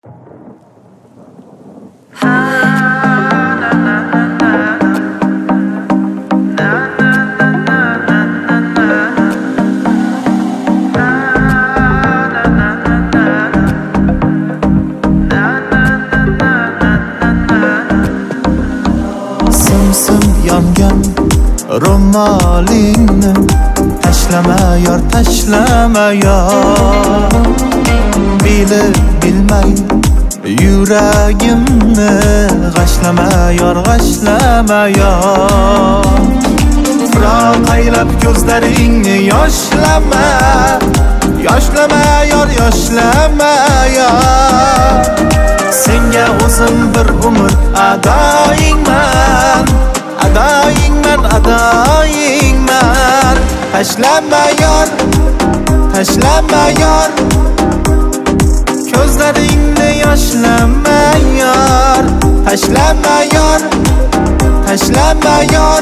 Yongan ro'molingni tashlama yor, tashlama yor. Bilib bilmay yuragimni g'ashlama yor, g'ashlama yor. Firoq aylab ko'zlaringni yoshlama, yoshlama yor, yoshlama yor. Senga o'zim bir umr adoyingman, adoyingman, adoyingman. Tashlama yor, tashlama yor. Ko'zlaringni yoshlama yor. Tashlama yor, tashlama yor.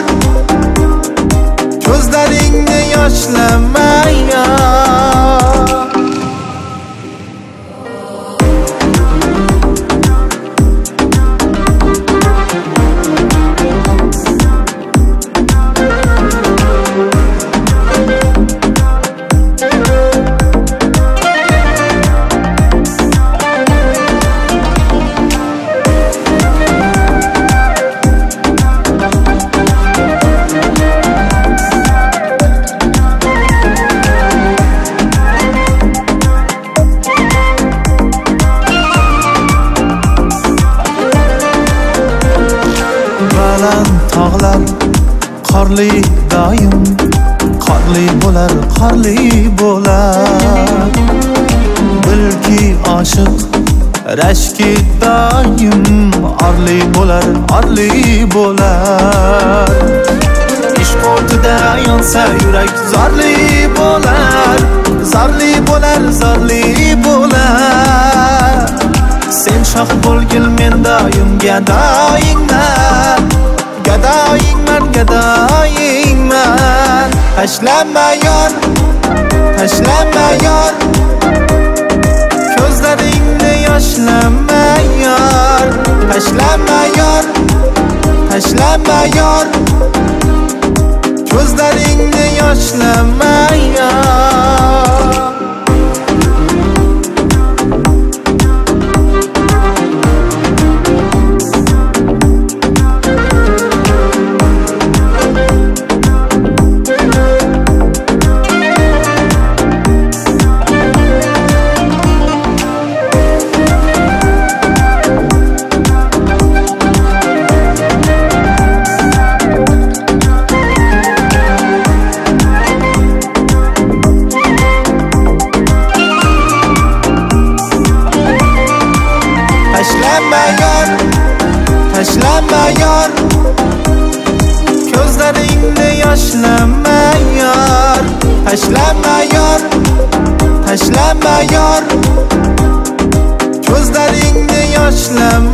Ko'zlaringni yoshlama yor. Tog'lar qorli doim, qorli bo'lar, qorli bo'lar. Bilki oshiq rashki doim orli bo'lar, orli bo'lar. Ishq o'tida yonsa yurak zorli bo'lar, zorli bo'lar, zorli bo'lar. Sen shoh bo'lgil, men doim gadoyingman, gadoyingman, gadoyingman. Tashlama yor, tashlama yor. Ko'zlaringni yoshlama yor. Tashlama yor, tashlama yor. Ko'zlaringni yoshlama yor. Tashlama yor, tashlama yor. Ko'zlaringni yoshlama yor. Tashlama yor, tashlama yor. Ko'zlaringni yoshlama